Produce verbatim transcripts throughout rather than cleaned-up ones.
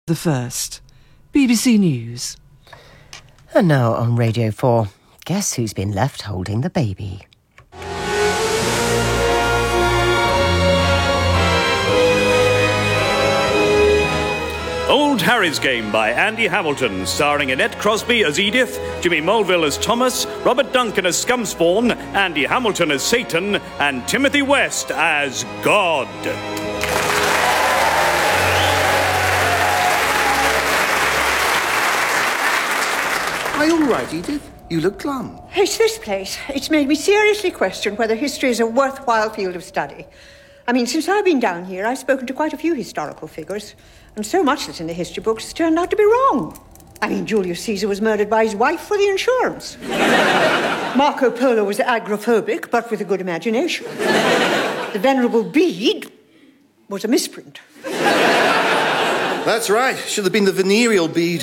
The First. B B C News. And now on Radio four, guess who's been left holding the baby? Old Harry's Game by Andy Hamilton, starring Annette Crosbie as Edith, Jimmy Mulville as Thomas, Robert Duncan as Scumspawn, Andy Hamilton as Satan, and Timothy West as God. Are you all right, Edith? You look glum. It's this place. It's made me seriously question whether history is a worthwhile field of study. I mean, since I've been down here, I've spoken to quite a few historical figures, and so much that's in the history books has turned out to be wrong. I mean, Julius Caesar was murdered by his wife for the insurance. Marco Polo was agoraphobic, but with a good imagination. The Venerable Bede was a misprint. That's right. Should have been the venereal Bede.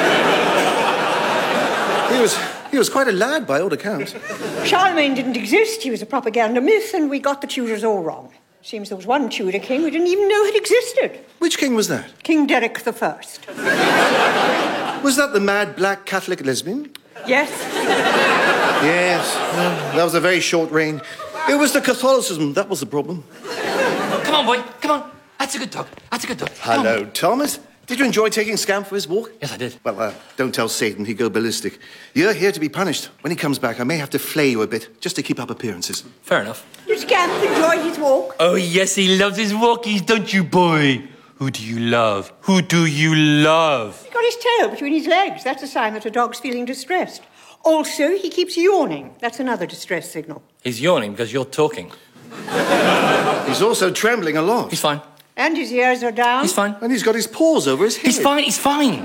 He was, he was quite a lad by all accounts. Charlemagne didn't exist. He was a propaganda myth, and we got the Tudors all wrong. Seems there was one Tudor king we didn't even know had existed. Which king was that? King Derek the First. Was that the mad black Catholic lesbian? Yes. Yes. Well, that was a very short reign. It was the Catholicism that was the problem. Come on, boy. Come on. That's a good dog. That's a good dog. Come Hello, on. Thomas. Did you enjoy taking Scamp for his walk? Yes, I did. Well, uh, don't tell Satan. He'd go ballistic. You're here to be punished. When he comes back, I may have to flay you a bit, just to keep up appearances. Fair enough. Did Scamp enjoy his walk? Oh, yes, he loves his walkies, don't you, boy? Who do you love? Who do you love? He got his tail between his legs. That's a sign that a dog's feeling distressed. Also, he keeps yawning. That's another distress signal. He's yawning because you're talking. He's also trembling a lot. He's fine. And his ears are down. He's fine. And he's got his paws over his head. He's fine, he's fine.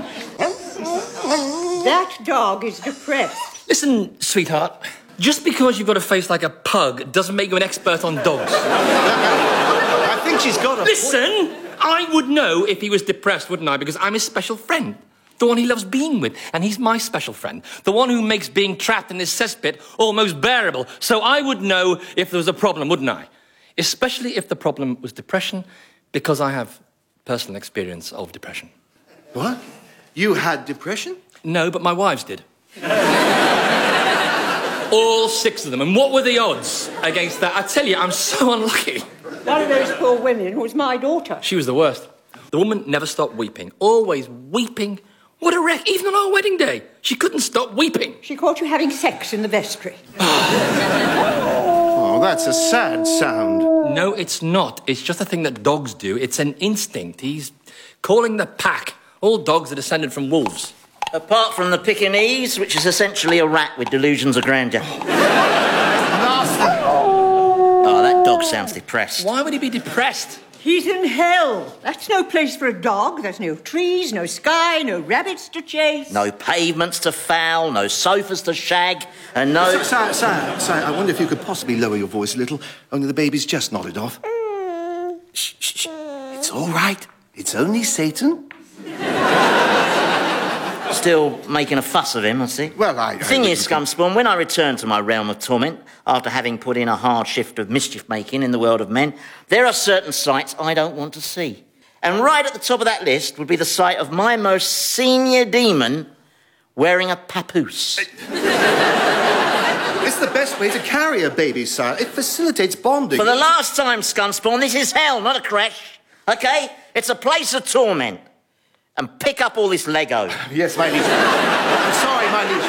That dog is depressed. Listen, sweetheart, just because you've got a face like a pug doesn't make you an expert on dogs. I think she's got a... Listen, I would know if he was depressed, wouldn't I? Because I'm his special friend. The one he loves being with. And he's my special friend. The one who makes being trapped in this cesspit almost bearable. So I would know if there was a problem, wouldn't I? Especially if the problem was depression, because I have personal experience of depression. What? You had depression? No, but my wives did. All six of them. And what were the odds against that? I tell you, I'm so unlucky. One of those poor women was my daughter. She was the worst. The woman never stopped weeping. Always weeping. What a wreck. Even on our wedding day, she couldn't stop weeping. She caught you having sex in the vestry. Oh, that's a sad sound. No, it's not. It's just a thing that dogs do. It's an instinct. He's calling the pack. All dogs are descended from wolves. Apart from the Pekingese, which is essentially a rat with delusions of grandeur. Oh, that dog sounds depressed. Why would he be depressed? He's in hell. That's no place for a dog. There's no trees, no sky, no rabbits to chase. No pavements to foul, no sofas to shag, and no... Sire, sire, sire, I wonder if you could possibly lower your voice a little, only the baby's just nodded off. Mm. Shh, shh, shh. It's all right. It's only Satan. Still making a fuss of him, I see. Well, I... The thing I, is, Scumspawn, when I return to my realm of torment, after having put in a hard shift of mischief-making in the world of men, there are certain sights I don't want to see. And right at the top of that list would be the sight of my most senior demon wearing a papoose. It's the best way to carry a baby, sire. It facilitates bonding. For the last time, Scumspawn, this is hell, not a creche. OK? It's a place of torment. And pick up all this Lego. Yes, my liege. I'm sorry, my liege.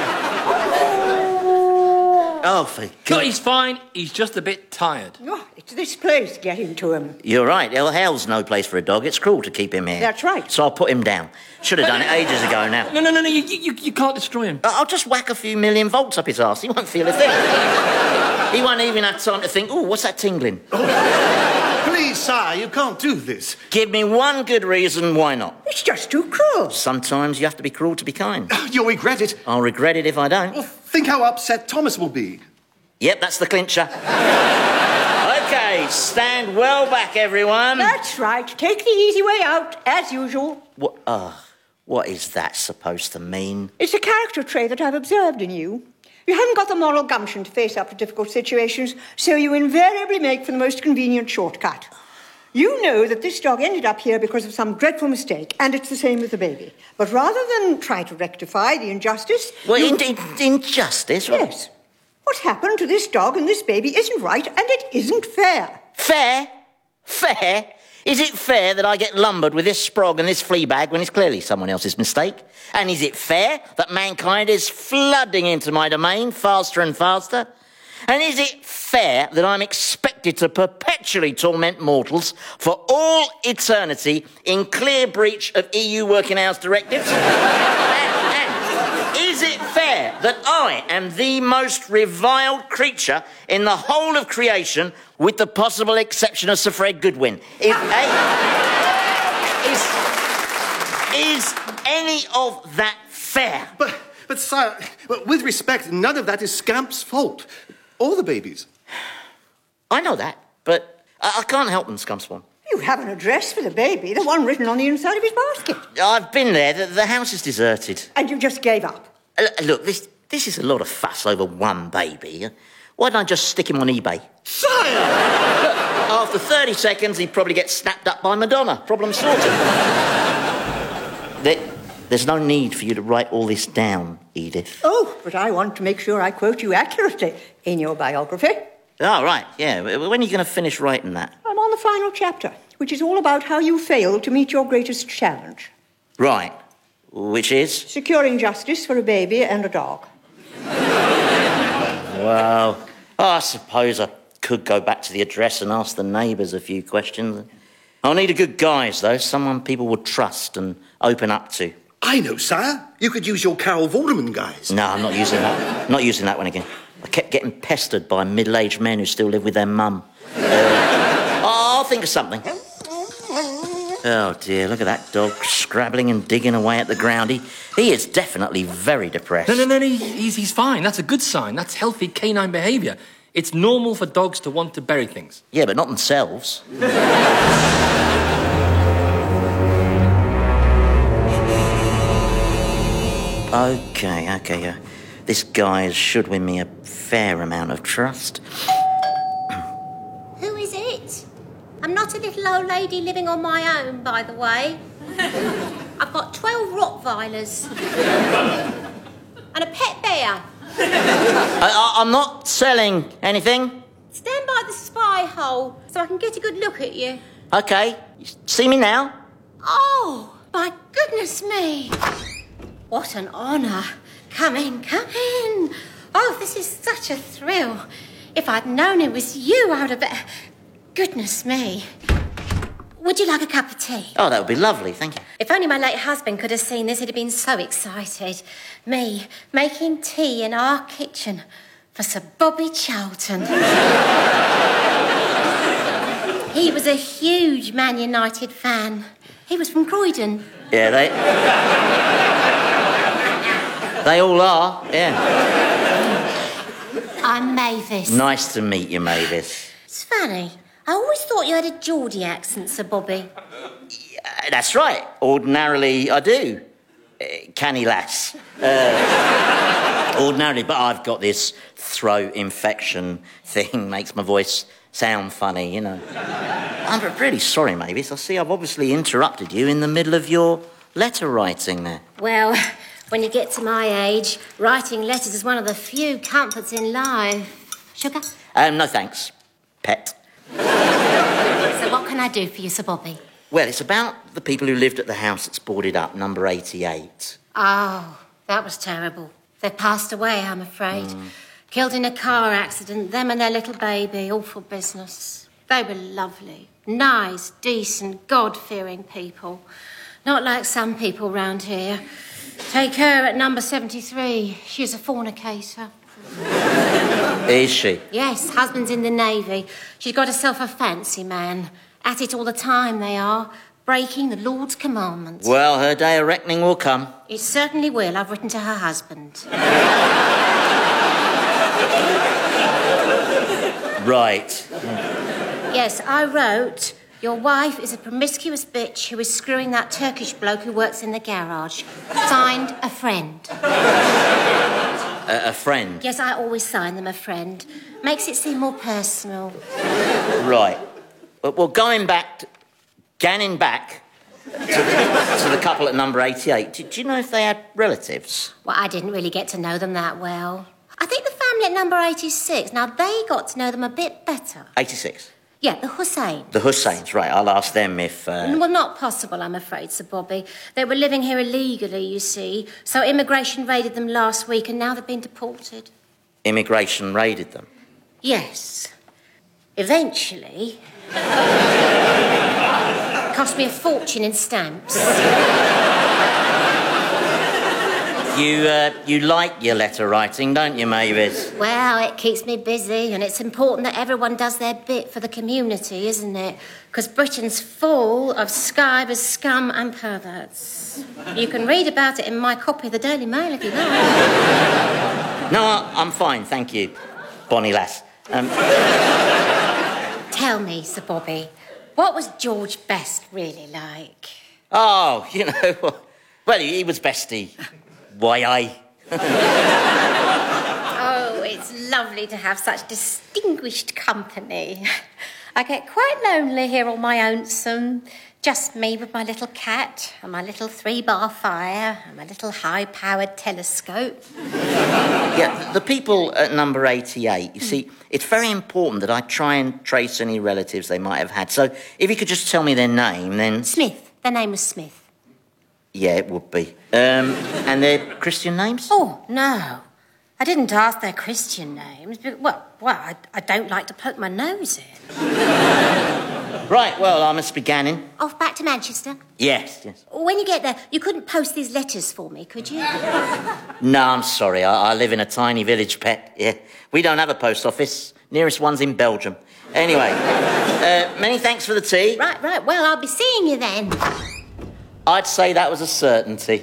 Oh, for No, God. he's fine. He's just a bit tired. Oh, it's this place getting to him. You're right. Hell, hell's no place for a dog. It's cruel to keep him here. That's right. So I'll put him down. Should have done it ages ago now. No, no, no, no. You, you, you can't destroy him. I'll just whack a few million volts up his arse. He won't feel a thing. He won't even have time to think, oh, what's that tingling? Please, sire, you can't do this. Give me one good reason why not. It's just too cruel. Sometimes you have to be cruel to be kind. You'll regret it. I'll regret it if I don't. Think how upset Thomas will be. Yep, that's the clincher. OK, stand well back, everyone. That's right. Take the easy way out, as usual. What, uh, what is that supposed to mean? It's a character trait that I've observed in you. You haven't got the moral gumption to face up to difficult situations, so you invariably make for the most convenient shortcut. You know that this dog ended up here because of some dreadful mistake, and it's the same with the baby. But rather than try to rectify the injustice... Well, you... in, in, injustice? Right? Yes. What happened to this dog and this baby isn't right, and it isn't fair. Fair? Fair? Is it fair that I get lumbered with this sprog and this flea bag when it's clearly someone else's mistake? And is it fair that mankind is flooding into my domain faster and faster? And is it fair that I'm expected to perpetually torment mortals for all eternity in clear breach of E U working hours directives? and, and is it fair that I am the most reviled creature in the whole of creation, with the possible exception of Sir Fred Goodwin? Is, eh, is, is any of that fair? But, but sire, with respect, none of that is Scamp's fault. Or the babies. I know that, but I, I can't help them, Scumspawn. You have an address for the baby, the one written on the inside of his basket. I've been there. The, the house is deserted. And you just gave up? Uh, look, this this is a lot of fuss over one baby. Why don't I just stick him on eBay? Sire! After thirty seconds, he'd probably get snapped up by Madonna. Problem sorted. there, there's no need for you to write all this down, Edith. Oh, but I want to make sure I quote you accurately in your biography. Oh, right, yeah. When are you going to finish writing that? I'm on the final chapter, which is all about how you failed to meet your greatest challenge. Right. Which is? Securing justice for a baby and a dog. Well, I suppose I could go back to the address and ask the neighbours a few questions. I'll need a good guise, though, someone people would trust and open up to. I know, sire. You could use your Carol Vorderman guys. No, I'm not using that. Not using that one again. I kept getting pestered by middle-aged men who still live with their mum. Uh, I'll think of something. Oh, dear, look at that dog scrabbling and digging away at the ground. He, he is definitely very depressed. No, no, no, no, he's, he's fine. That's a good sign. That's healthy canine behaviour. It's normal for dogs to want to bury things. Yeah, but not themselves. OK, OK, uh, this guy should win me a fair amount of trust. Who is it? I'm not a little old lady living on my own, by the way. I've got twelve Rottweilers and a pet bear. I, I, I'm not selling anything. Stand by the spy hole so I can get a good look at you. OK, you see me now? Oh, my goodness me. What an honour. Come in, come in. Oh, this is such a thrill. If I'd known it was you, I would have... Be- Goodness me. Would you like a cup of tea? Oh, that would be lovely, thank you. If only my late husband could have seen this, he'd have been so excited. Me, making tea in our kitchen for Sir Bobby Charlton. He was a huge Man United fan. He was from Croydon. Yeah, they... they all are, yeah. I'm Mavis. Nice to meet you, Mavis. It's funny. I always thought you had a Geordie accent, Sir Bobby. Yeah, that's right. Ordinarily, I do. Uh, canny lass. Uh, ordinarily, but I've got this throat infection thing, makes my voice sound funny, you know. I'm really sorry, Mavis. I see I've obviously interrupted you in the middle of your letter writing there. Well, when you get to my age, writing letters is one of the few comforts in life. Sugar? Um, no thanks, pet. So what can I do for you, Sir Bobby? Well, it's about the people who lived at the house that's boarded up, number eighty-eight. Oh, that was terrible. They passed away, I'm afraid. Mm. Killed in a car accident, them and their little baby. Awful business. They were lovely. Nice, decent, God-fearing people. Not like some people round here. Take her at number seventy-three. She's a fornicator. Is she? Yes, husband's in the Navy. She's got herself a fancy man. At it all the time, they are. Breaking the Lord's commandments. Well, her day of reckoning will come. It certainly will. I've written to her husband. Right. Yes, I wrote, your wife is a promiscuous bitch who is screwing that Turkish bloke who works in the garage. Signed, a friend. A, a friend? Yes, I always sign them a friend. Makes it seem more personal. Right. Well, well going back, to, ganning back to the, to the couple at number eighty-eight, did, do you know if they had relatives? Well, I didn't really get to know them that well. I think the family at number eighty-six, now they got to know them a bit better. eighty-six? Yeah, the Husseins. The Husseins, right. I'll ask them if... Uh... Well, not possible, I'm afraid, Sir Bobby. They were living here illegally, you see. So immigration raided them last week and now they've been deported. Immigration raided them? Yes. Eventually. Cost me a fortune in stamps. You, uh, you like your letter writing, don't you, Mavis? Well, it keeps me busy, and it's important that everyone does their bit for the community, isn't it? Because Britain's full of skivers, scum and perverts. You can read about it in my copy of the Daily Mail if you like. No, I'm fine, thank you, bonny lass. Um... Tell me, Sir Bobby, what was George Best really like? Oh, you know, well, he, he was bestie. Why, I? Oh, it's lovely to have such distinguished company. I get quite lonely here on my lonesome. Just me with my little cat and my little three-bar fire and my little high-powered telescope. Yeah, the people at number eighty-eight, you see, it's very important that I try and trace any relatives they might have had. So if you could just tell me their name, then... Smith. Their name was Smith. Yeah, it would be. Um, and their Christian names? Oh, no. I didn't ask their Christian names, but, well, well I, I don't like to poke my nose in. Right, well, I must be ganning. Off back to Manchester? Yes, yes. When you get there, you couldn't post these letters for me, could you? No, I'm sorry. I, I live in a tiny village, Pet. Yeah. We don't have a post office. Nearest one's in Belgium. Anyway, uh, many thanks for the tea. Right, right. Well, I'll be seeing you then. I'd say that was a certainty.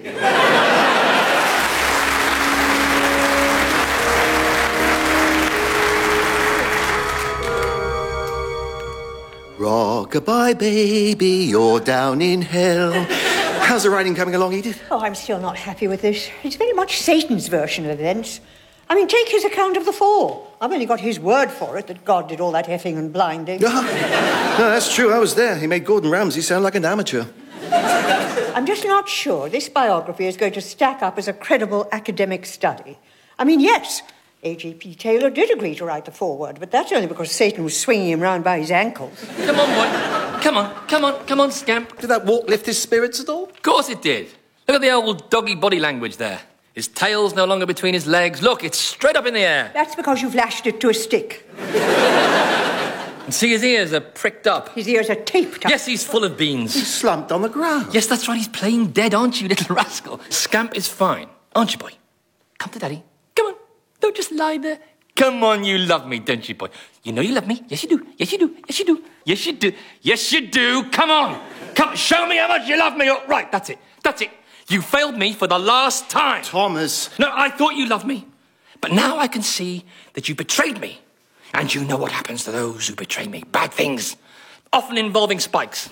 Rock-a-bye, baby, you're down in hell. How's the writing coming along, Edith? Oh, I'm still not happy with this. It's very much Satan's version of events. I mean, take his account of the fall. I've only got his word for it, that God did all that effing and blinding. No, that's true. I was there. He made Gordon Ramsay sound like an amateur. I'm just not sure this biography is going to stack up as a credible academic study. I mean, yes, A J P Taylor did agree to write the foreword, but that's only because Satan was swinging him round by his ankles. Come on, boy. Come on, come on, come on, scamp. Did that walk lift his spirits at all? Of course it did. Look at the old doggy body language there. His tail's no longer between his legs. Look, it's straight up in the air. That's because you've lashed it to a stick. And see, his ears are pricked up. His ears are taped up. Yes, he's full of beans. He's slumped on the ground. Yes, that's right. He's playing dead, aren't you, little rascal? Scamp is fine, aren't you, boy? Come to Daddy. Come on. Don't just lie there. Come on, you love me, don't you, boy? You know you love me. Yes, you do. Yes, you do. Yes, you do. Yes, you do. Yes, you do. Come on. Come, show me how much you love me. Oh, right, that's it. That's it. You failed me for the last time. Thomas. No, I thought you loved me. But now I can see that you betrayed me. And you know what happens to those who betray me. Bad things. Often involving spikes.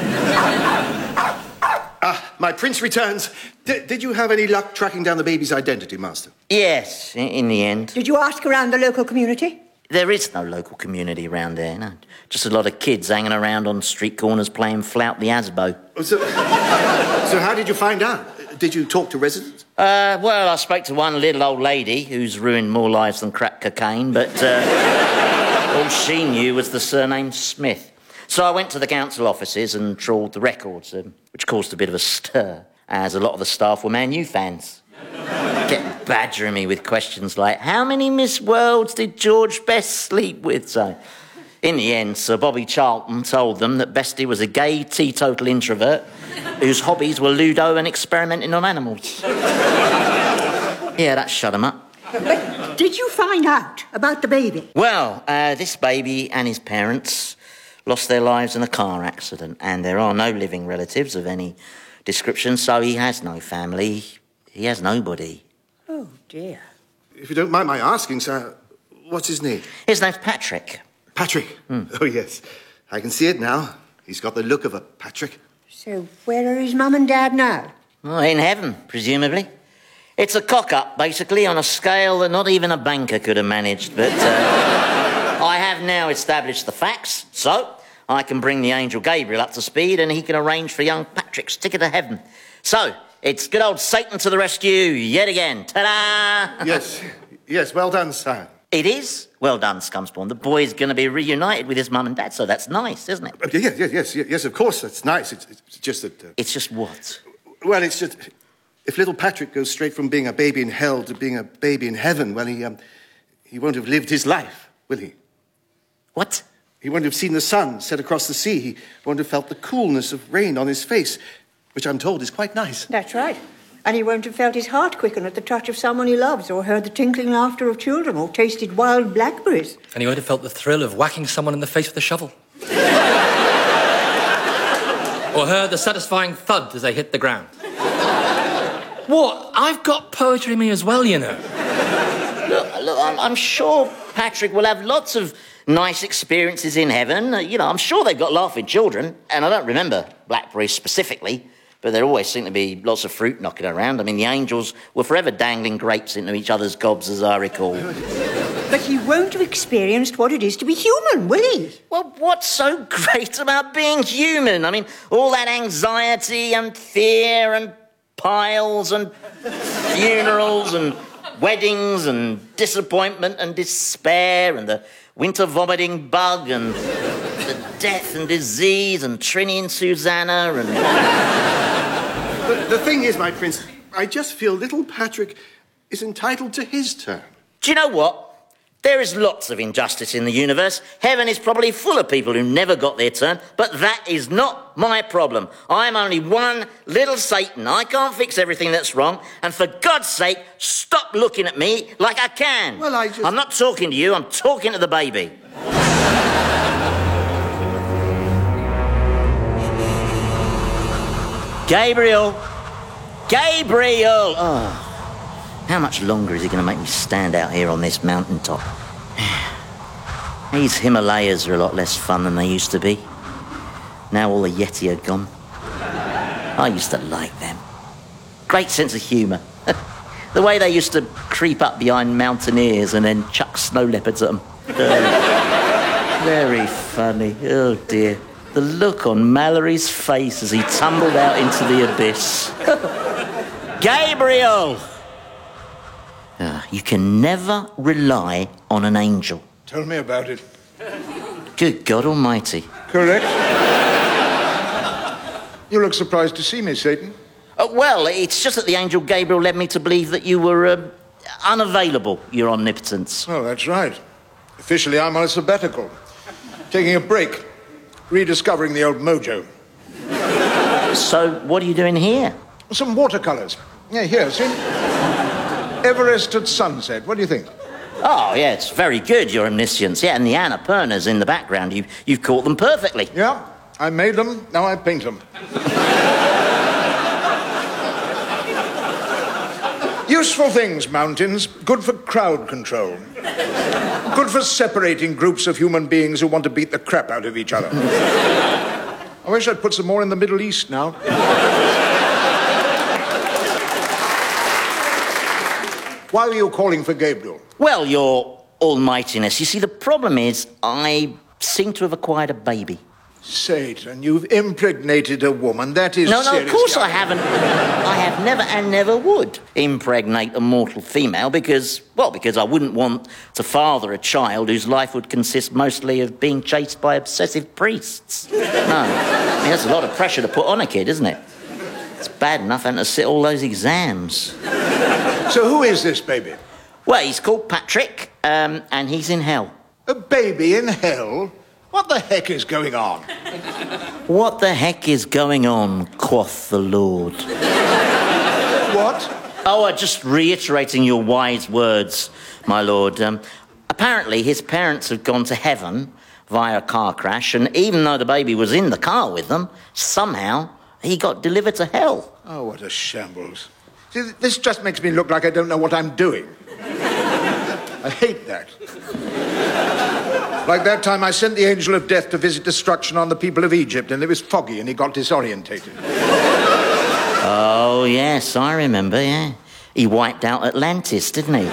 Ah, my prince returns. D- did you have any luck tracking down the baby's identity, Master? Yes, in, in the end. Did you ask around the local community? There is no local community around there, no. Just a lot of kids hanging around on street corners playing Flout the Asbo. Oh, so, so how did you find out? Did you talk to residents? Uh, well, I spoke to one little old lady who's ruined more lives than crack cocaine, but uh, all she knew was the surname Smith. So I went to the council offices and trawled the records, um, which caused a bit of a stir, as a lot of the staff were Man U fans. Kept badgering me with questions like, how many Miss Worlds did George Best sleep with? So, in the end, Sir Bobby Charlton told them that Bestie was a gay, teetotal introvert whose hobbies were Ludo and experimenting on animals. Yeah, that shut him up. But did you find out about the baby? Well, uh, this baby and his parents lost their lives in a car accident, and there are no living relatives of any description, so he has no family. He has nobody. Oh, dear. If you don't mind my asking, sir, what's his name? His name's Patrick. Patrick? Mm. Oh, yes. I can see it now. He's got the look of a Patrick. So where are his mum and dad now? Oh, in heaven, presumably. It's a cock-up, basically, on a scale that not even a banker could have managed, but uh, I have now established the facts, so I can bring the angel Gabriel up to speed and he can arrange for young Patrick's ticket to heaven. So, it's good old Satan to the rescue yet again. Ta-da! Yes, yes, well done, sire. It is? Well done, Scumspawn. The boy's going to be reunited with his mum and dad, so that's nice, isn't it? Uh, yes, yes, yes, yes, of course, that's nice. It's, it's just that... Uh, it's just what? Well, it's just... If little Patrick goes straight from being a baby in hell to being a baby in heaven, well, he, um, he won't have lived his life, will he? What? He won't have seen the sun set across the sea. He won't have felt the coolness of rain on his face, which I'm told is quite nice. That's right. And he won't have felt his heart quicken at the touch of someone he loves, or heard the tinkling laughter of children, or tasted wild blackberries. And he won't have felt the thrill of whacking someone in the face with a shovel. Or heard the satisfying thud as they hit the ground. What? I've got poetry in me as well, you know. Look, look, I'm, I'm sure Patrick will have lots of nice experiences in heaven. Uh, you know, I'm sure they've got laughing children, and I don't remember blackberries specifically, but there always seem to be lots of fruit knocking around. I mean, the angels were forever dangling grapes into each other's gobs, as I recall. But he won't have experienced what it is to be human, will he? Well, what's so great about being human? I mean, all that anxiety and fear and piles and funerals and weddings and disappointment and despair and the winter vomiting bug and the death and disease and Trini and Susanna and... But the thing is, my prince, I just feel little Patrick is entitled to his turn. Do you know what? There is lots of injustice in the universe. Heaven is probably full of people who never got their turn, but that is not my problem. I'm only one little Satan. I can't fix everything that's wrong, and for God's sake, stop looking at me like I can. Well, I just... I'm not talking to you, I'm talking to the baby. Gabriel! Gabriel! Oh. How much longer is he going to make me stand out here on this mountaintop? These Himalayas are a lot less fun than they used to be. Now all the Yeti are gone. I used to like them. Great sense of humour. The way they used to creep up behind mountaineers and then chuck snow leopards at them. Uh, very funny. Oh dear. The look on Mallory's face as he tumbled out into the abyss. Gabriel! Uh, you can never rely on an angel. Tell me about it. Good God Almighty. Correct. You look surprised to see me, Satan. Uh, well, it's just that the angel Gabriel led me to believe that you were uh, unavailable, Your Omnipotence. Oh, that's right. Officially, I'm on a sabbatical. Taking a break. Rediscovering the old mojo. So, what are you doing here? Some watercolours. Yeah, here, see? Everest at sunset. What do you think? Oh, yeah, it's very good, Your Omniscience. Yeah, and the Annapurnas in the background. You, you've caught them perfectly. Yeah, I made them, now I paint them. Useful things, mountains. Good for crowd control. Good for separating groups of human beings who want to beat the crap out of each other. I wish I'd put some more in the Middle East now. Why were you calling for Gabriel? Well, Your Almightiness, you see, the problem is I seem to have acquired a baby. Satan, you've impregnated a woman. That is No, no, serious. of course I haven't. I have never and never would impregnate a mortal female because, well, because I wouldn't want to father a child whose life would consist mostly of being chased by obsessive priests. No. I mean, that's a lot of pressure to put on a kid, isn't it? It's bad enough having to sit all those exams. So who is this baby? Well, he's called Patrick, um, and he's in hell. A baby in hell? What the heck is going on? What the heck is going on, quoth the Lord? What? Oh, uh, just reiterating your wise words, my lord. Um, apparently, his parents have gone to heaven via a car crash, and even though the baby was in the car with them, somehow he got delivered to hell. Oh, what a shambles. See, this just makes me look like I don't know what I'm doing. I hate that. Like that time I sent the angel of death to visit destruction on the people of Egypt, and it was foggy and he got disorientated. Oh, yes, I remember, yeah. He wiped out Atlantis, didn't he?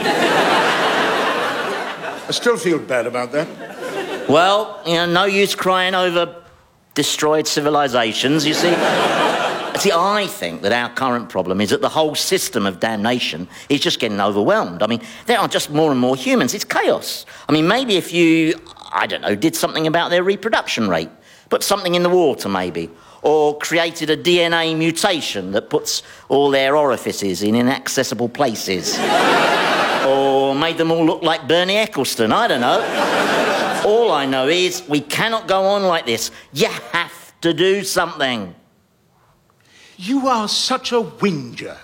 I still feel bad about that. Well, you know, no use crying over destroyed civilizations, you see. See, I think that our current problem is that the whole system of damnation is just getting overwhelmed. I mean, there are just more and more humans. It's chaos. I mean, maybe if you, I don't know, did something about their reproduction rate, put something in the water maybe, or created a D N A mutation that puts all their orifices in inaccessible places, or made them all look like Bernie Ecclestone, I don't know. All I know is we cannot go on like this. You have to do something. You are such a whinger.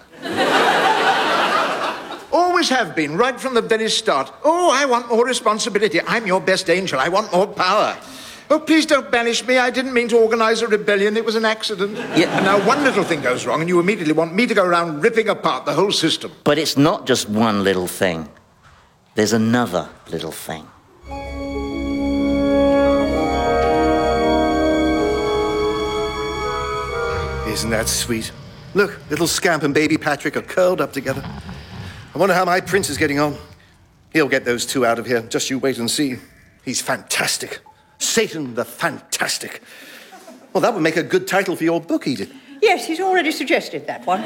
Always have been, right from the very start. Oh, I want more responsibility. I'm your best angel. I want more power. Oh, please don't banish me. I didn't mean to organise a rebellion. It was an accident. Yeah. And now one little thing goes wrong and you immediately want me to go around ripping apart the whole system. But it's not just one little thing. There's another little thing. Isn't that sweet? Look, little Scamp and baby Patrick are curled up together. I wonder how my prince is getting on. He'll get those two out of here. Just you wait and see. He's fantastic. Satan the Fantastic. Well, that would make a good title for your book, Edith. Yes, he's already suggested that one.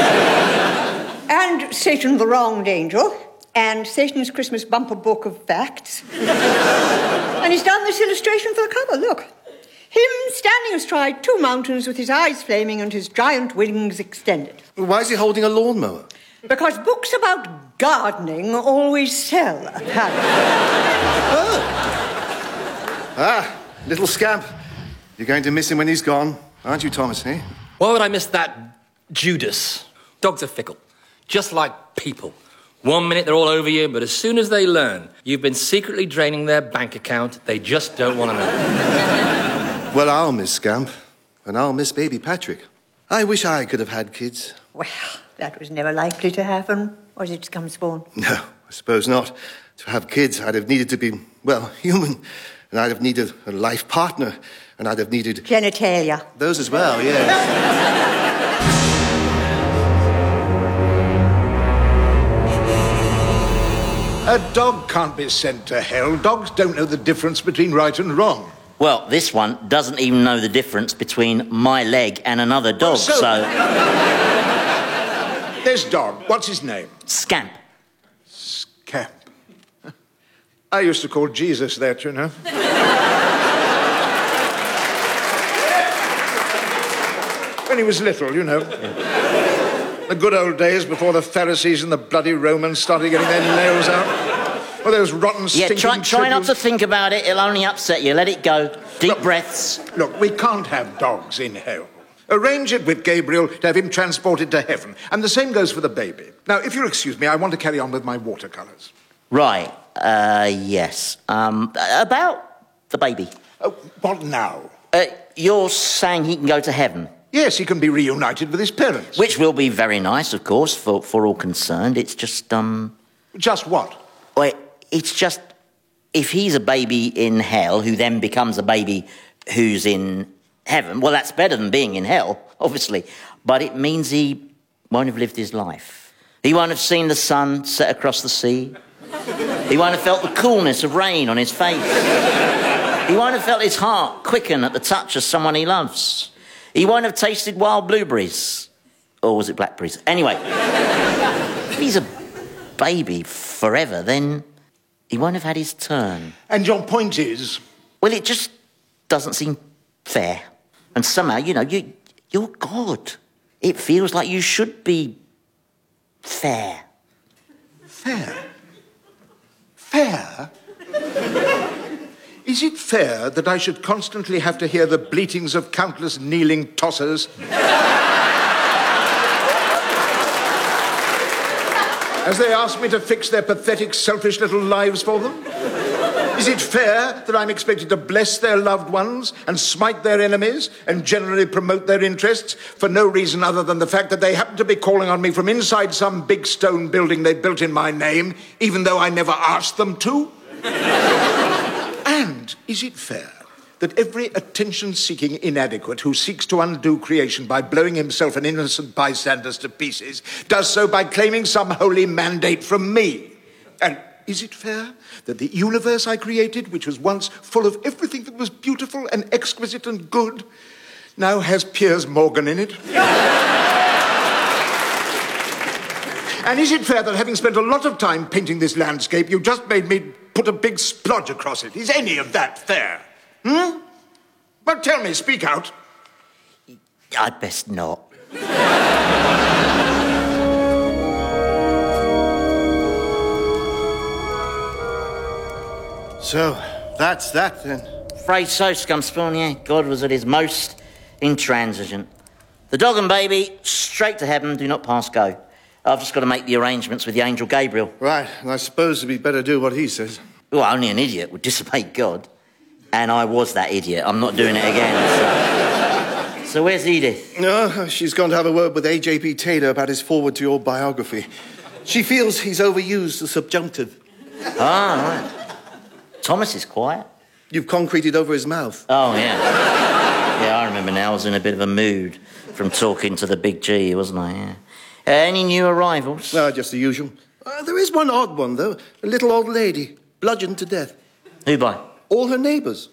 And Satan the Wronged Angel, and Satan's Christmas Bumper Book of Facts. And he's done this illustration for the cover, look. Him standing astride two mountains with his eyes flaming and his giant wings extended. Why is he holding a lawnmower? Because books about gardening always sell, apparently. Oh. Ah, little Scamp. You're going to miss him when he's gone, aren't you, Thomas, eh? Why would I miss that Judas? Dogs are fickle, just like people. One minute they're all over you, but as soon as they learn you've been secretly draining their bank account, they just don't want to know. Well, I'll miss Scamp, and I'll miss baby Patrick. I wish I could have had kids. Well, that was never likely to happen, or did it come spawn? No, I suppose not. To have kids, I'd have needed to be, well, human, and I'd have needed a life partner, and I'd have needed... Genitalia. Those as well, yes. A dog can't be sent to hell. Dogs don't know the difference between right and wrong. Well, this one doesn't even know the difference between my leg and another dog, so... so... This dog, what's his name? Scamp. Scamp. I used to call Jesus that, you know. When he was little, you know. The good old days before the Pharisees and the bloody Romans started getting their nails out. Well, those rotten, Yeah, stinking try, try not tributes. to think about it. It'll only upset you. Let it go. Deep Look, breaths. Look, we can't have dogs in hell. Arrange it with Gabriel to have him transported to heaven. And the same goes for the baby. Now, if you'll excuse me, I want to carry on with my watercolours. Right. Uh, yes. Um, about the baby. Oh, what now? Uh, you're saying he can go to heaven? Yes, he can be reunited with his parents. Which will be very nice, of course, for, for all concerned. It's just, um... Just what? Well, it's just... If he's a baby in hell, who then becomes a baby who's in heaven, well, that's better than being in hell, obviously. But it means he won't have lived his life. He won't have seen the sun set across the sea. He won't have felt the coolness of rain on his face. He won't have felt his heart quicken at the touch of someone he loves. He won't have tasted wild blueberries. Or was it blackberries? Anyway, if he's a baby forever, then he won't have had his turn. And your point is? Well, it just doesn't seem fair. And somehow, you know, you, you're God. It feels like you should be fair. Fair? Fair? Is it fair that I should constantly have to hear the bleatings of countless kneeling tossers as they ask me to fix their pathetic, selfish little lives for them? Is it fair that I'm expected to bless their loved ones and smite their enemies and generally promote their interests for no reason other than the fact that they happen to be calling on me from inside some big stone building they built in my name, even though I never asked them to? And is it fair that every attention-seeking inadequate who seeks to undo creation by blowing himself and innocent bystanders to pieces does so by claiming some holy mandate from me? And is it fair that the universe I created, which was once full of everything that was beautiful and exquisite and good, now has Piers Morgan in it? And is it fair that having spent a lot of time painting this landscape, you just made me put a big splodge across it? Is any of that fair? Hmm? Well, tell me, speak out. I'd best not. So, that's that then. Afraid so, Scumspawn, yeah. God was at his most intransigent. The dog and baby, straight to heaven, do not pass go. I've just got to make the arrangements with the angel Gabriel. Right, and I suppose we'd better do what he says. Well, only an idiot would disobey God. And I was that idiot. I'm not doing it again. So, so where's Edith? No, she's gone to have a word with A J P Taylor about his foreword to your biography. She feels he's overused the subjunctive. Ah, right. Thomas is quiet. You've concreted over his mouth. Oh, yeah. Yeah, I remember now. I was in a bit of a mood from talking to the big G, wasn't I? Yeah. Uh, any new arrivals? No, just the usual. Uh, there is one odd one, though. A little old lady, bludgeoned to death. Who by? All her neighbours.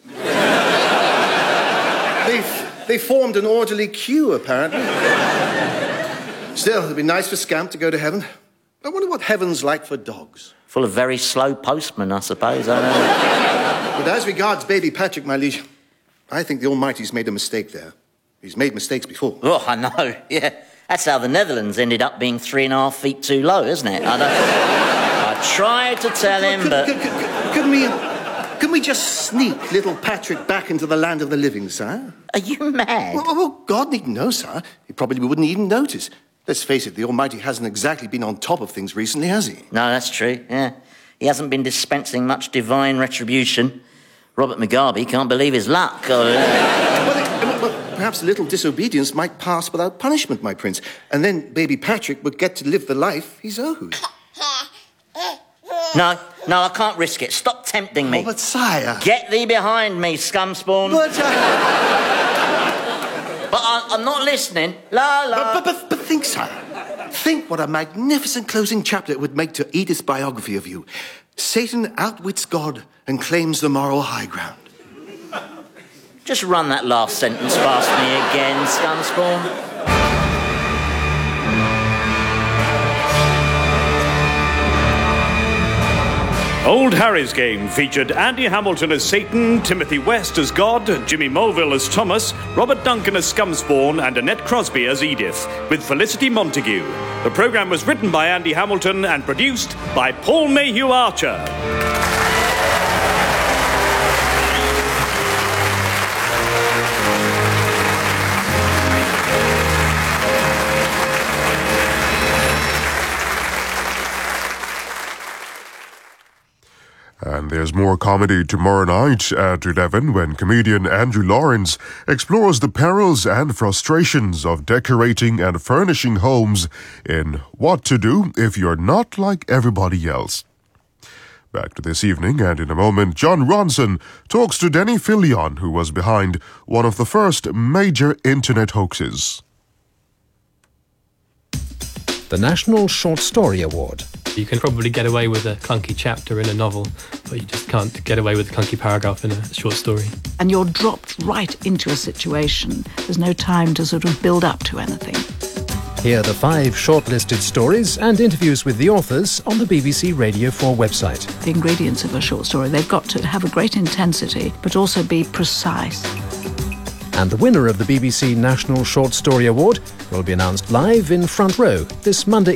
they, they formed an orderly queue, apparently. Still, it'd be nice for Scamp to go to heaven. I wonder what heaven's like for dogs. Full of very slow postmen, I suppose. I don't know. But as regards baby Patrick, my liege, I think the Almighty's made a mistake there. He's made mistakes before. Oh, I know, yeah. That's how the Netherlands ended up being three and a half feet too low, isn't it? I, don't... I tried to tell him, could, but... Could, could, could we... Can we just sneak little Patrick back into the land of the living, sir? Are you mad? Well, well God needn't know, sir. He probably wouldn't even notice. Let's face it, the Almighty hasn't exactly been on top of things recently, has he? No, that's true, yeah. He hasn't been dispensing much divine retribution. Robert Mugabe can't believe his luck. Or, uh... well, well, perhaps a little disobedience might pass without punishment, my prince. And then baby Patrick would get to live the life he's owed. No, no, I can't risk it. Stop tempting me. Oh, but sire... Get thee behind me, scumspawn. But... Uh... But I, I'm not listening. La, la. But, but, but, but think, sire. Think what a magnificent closing chapter it would make to Edith's biography of you. Satan outwits God and claims the moral high ground. Just run that last sentence past me again, scumspawn. Old Harry's Game featured Andy Hamilton as Satan, Timothy West as God, Jimmy Mulville as Thomas, Robert Duncan as Scumspawn, and Annette Crosby as Edith, with Felicity Montague. The programme was written by Andy Hamilton and produced by Paul Mayhew Archer. And there's more comedy tomorrow night at eleven when comedian Andrew Lawrence explores the perils and frustrations of decorating and furnishing homes in What to Do If You're Not Like Everybody Else. Back to this evening, and in a moment, John Ronson talks to Denny Filion, who was behind one of the first major internet hoaxes. The National Short Story Award. You can probably get away with a clunky chapter in a novel, but you just can't get away with a clunky paragraph in a short story. And you're dropped right into a situation. There's no time to sort of build up to anything. Hear the five shortlisted stories and interviews with the authors on the B B C Radio four website. The ingredients of a short story, they've got to have a great intensity, but also be precise. And the winner of the B B C National Short Story Award will be announced live in Front Row this Monday